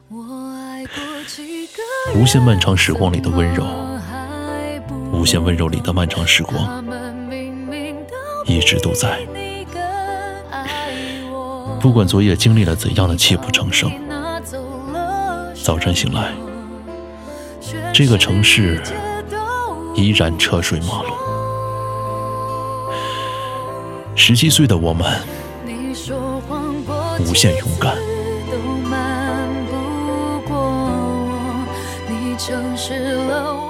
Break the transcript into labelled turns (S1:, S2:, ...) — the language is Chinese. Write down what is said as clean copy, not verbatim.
S1: 无限漫长时光里的温柔，无限温柔里的漫长时光，一直都在。不管昨夜经历了怎样的泣不成声，早晨醒来，这个城市依然车水马龙。17岁的我们，无限勇敢。
S2: 城市了